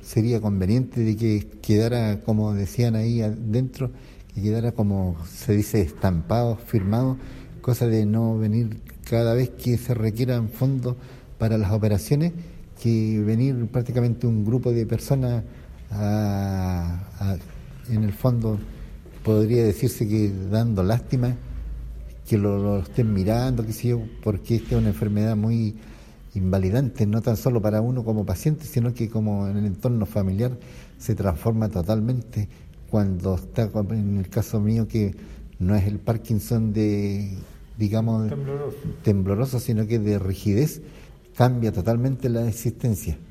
sería conveniente de que quedara, como decían ahí adentro, que quedara como se dice, estampado, firmado, cosa de no venir cada vez que se requieran fondos para las operaciones, que venir prácticamente un grupo de personas en el fondo podría decirse que dando lástima, que lo estén mirando, qué sé yo, porque esta es una enfermedad muy invalidante, no tan solo para uno como paciente, sino que como en el entorno familiar se transforma totalmente cuando está, en el caso mío, que no es el Parkinson de, digamos, tembloroso, sino que de rigidez, cambia totalmente la existencia.